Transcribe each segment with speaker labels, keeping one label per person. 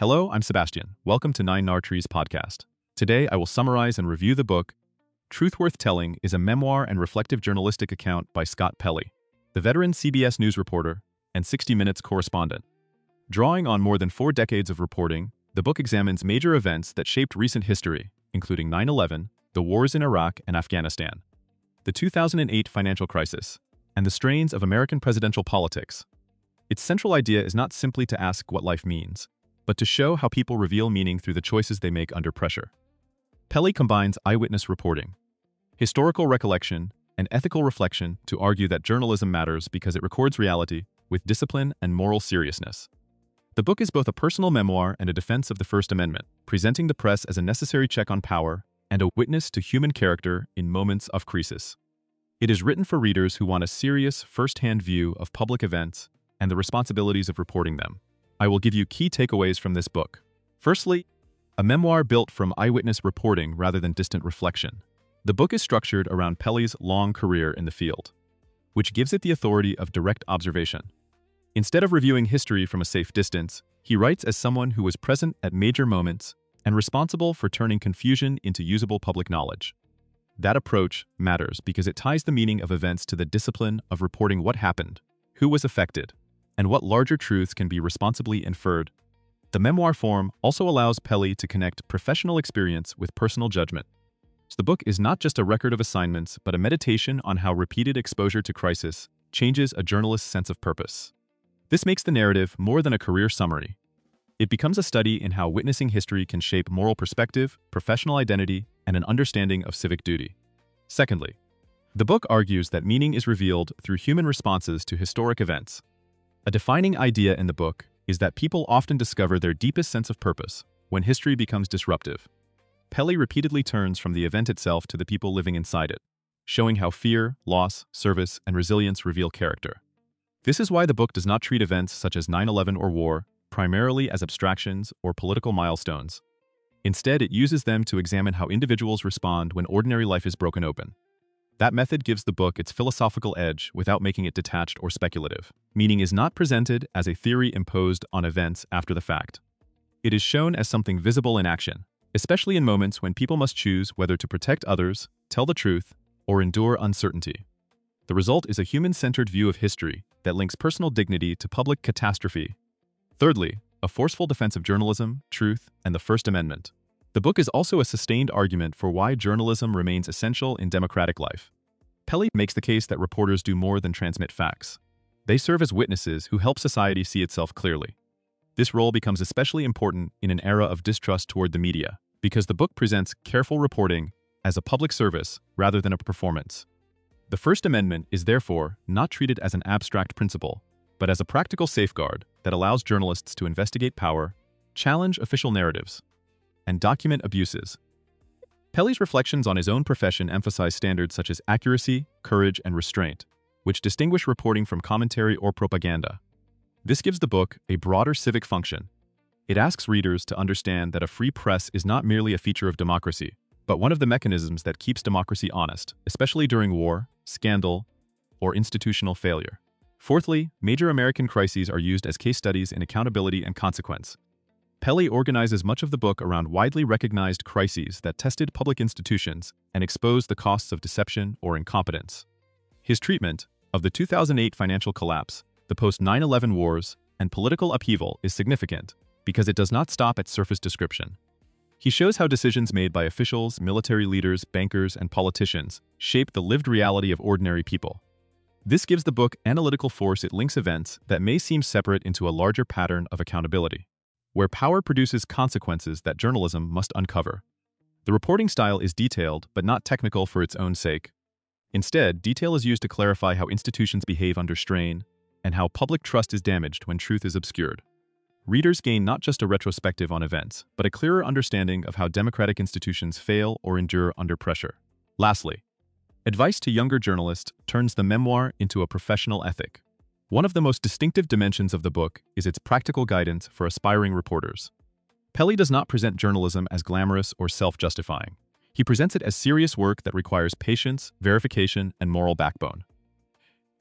Speaker 1: Hello, I'm Sebastian. Welcome to Nine Nar Trees podcast. Today, I will summarize and review the book, Truth Worth Telling is a memoir and reflective journalistic account by Scott Pelley, the veteran CBS News reporter and 60 Minutes correspondent. Drawing on more than 4 decades of reporting, the book examines major events that shaped recent history, including 9/11, the wars in Iraq and Afghanistan, the 2008 financial crisis, and the strains of American presidential politics. Its central idea is not simply to ask what life means, but to show how people reveal meaning through the choices they make under pressure. Pelley combines eyewitness reporting, historical recollection, and ethical reflection to argue that journalism matters because it records reality with discipline and moral seriousness. The book is both a personal memoir and a defense of the First Amendment, presenting the press as a necessary check on power and a witness to human character in moments of crisis. It is written for readers who want a serious, first-hand view of public events and the responsibilities of reporting them. I will give you key takeaways from this book. Firstly, a memoir built from eyewitness reporting rather than distant reflection. The book is structured around Pelley's long career in the field, which gives it the authority of direct observation. Instead of reviewing history from a safe distance, he writes as someone who was present at major moments and responsible for turning confusion into usable public knowledge. That approach matters because it ties the meaning of events to the discipline of reporting what happened, who was affected, and what larger truths can be responsibly inferred. The memoir form also allows Pelley to connect professional experience with personal judgment. So the book is not just a record of assignments, but a meditation on how repeated exposure to crisis changes a journalist's sense of purpose. This makes the narrative more than a career summary. It becomes a study in how witnessing history can shape moral perspective, professional identity, and an understanding of civic duty. Secondly, the book argues that meaning is revealed through human responses to historic events. A defining idea in the book is that people often discover their deepest sense of purpose when history becomes disruptive. Pelley repeatedly turns from the event itself to the people living inside it, showing how fear, loss, service, and resilience reveal character. This is why the book does not treat events such as 9/11 or war primarily as abstractions or political milestones. Instead, it uses them to examine how individuals respond when ordinary life is broken open. That method gives the book its philosophical edge without making it detached or speculative. Meaning is not presented as a theory imposed on events after the fact. It is shown as something visible in action, especially in moments when people must choose whether to protect others, tell the truth, or endure uncertainty. The result is a human-centered view of history that links personal dignity to public catastrophe. Thirdly, a forceful defense of journalism, truth, and the First Amendment. The book is also a sustained argument for why journalism remains essential in democratic life. Pelley makes the case that reporters do more than transmit facts. They serve as witnesses who help society see itself clearly. This role becomes especially important in an era of distrust toward the media, because the book presents careful reporting as a public service rather than a performance. The First Amendment is therefore not treated as an abstract principle, but as a practical safeguard that allows journalists to investigate power, challenge official narratives, and document abuses. Pelley's reflections on his own profession emphasize standards such as accuracy, courage, and restraint, which distinguish reporting from commentary or propaganda. This gives the book a broader civic function. It asks readers to understand that a free press is not merely a feature of democracy, but one of the mechanisms that keeps democracy honest, especially during war, scandal, or institutional failure. Fourthly, major American crises are used as case studies in accountability and consequence. Pelley organizes much of the book around widely recognized crises that tested public institutions and exposed the costs of deception or incompetence. His treatment of the 2008 financial collapse, the post-9/11 wars, and political upheaval is significant because it does not stop at surface description. He shows how decisions made by officials, military leaders, bankers, and politicians shape the lived reality of ordinary people. This gives the book analytical force. It links events that may seem separate into a larger pattern of accountability, where power produces consequences that journalism must uncover. The reporting style is detailed but not technical for its own sake. Instead, detail is used to clarify how institutions behave under strain and how public trust is damaged when truth is obscured. Readers gain not just a retrospective on events, but a clearer understanding of how democratic institutions fail or endure under pressure. Lastly, advice to younger journalists turns the memoir into a professional ethic. One of the most distinctive dimensions of the book is its practical guidance for aspiring reporters. Pelley does not present journalism as glamorous or self-justifying. He presents it as serious work that requires patience, verification, and moral backbone.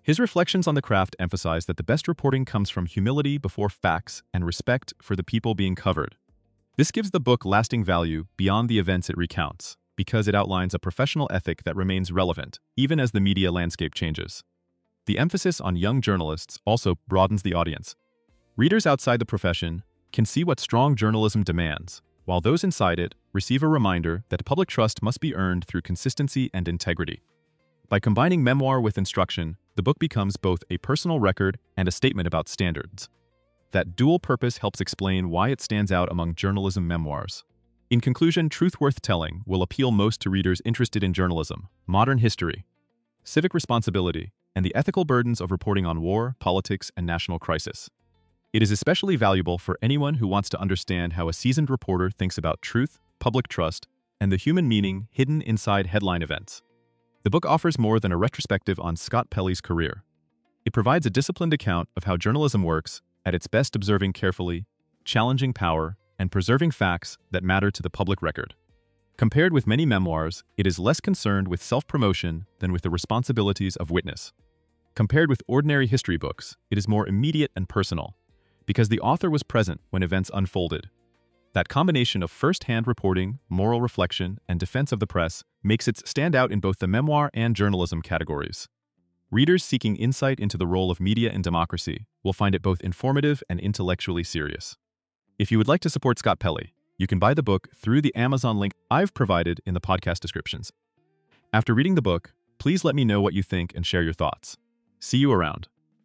Speaker 1: His reflections on the craft emphasize that the best reporting comes from humility before facts and respect for the people being covered. This gives the book lasting value beyond the events it recounts, because it outlines a professional ethic that remains relevant, even as the media landscape changes. The emphasis on young journalists also broadens the audience. Readers outside the profession can see what strong journalism demands, while those inside it receive a reminder that public trust must be earned through consistency and integrity. By combining memoir with instruction, the book becomes both a personal record and a statement about standards. That dual purpose helps explain why it stands out among journalism memoirs. In conclusion, Truth Worth Telling will appeal most to readers interested in journalism, modern history, civic responsibility, and the ethical burdens of reporting on war, politics, and national crisis. It is especially valuable for anyone who wants to understand how a seasoned reporter thinks about truth, public trust, and the human meaning hidden inside headline events. The book offers more than a retrospective on Scott Pelley's career. It provides a disciplined account of how journalism works, at its best observing carefully, challenging power, and preserving facts that matter to the public record. Compared with many memoirs, it is less concerned with self-promotion than with the responsibilities of witness. Compared with ordinary history books, it is more immediate and personal, because the author was present when events unfolded. That combination of first-hand reporting, moral reflection, and defense of the press makes it stand out in both the memoir and journalism categories. Readers seeking insight into the role of media in democracy will find it both informative and intellectually serious. If you would like to support Scott Pelley, you can buy the book through the Amazon link I've provided in the podcast descriptions. After reading the book, please let me know what you think and share your thoughts. See you around.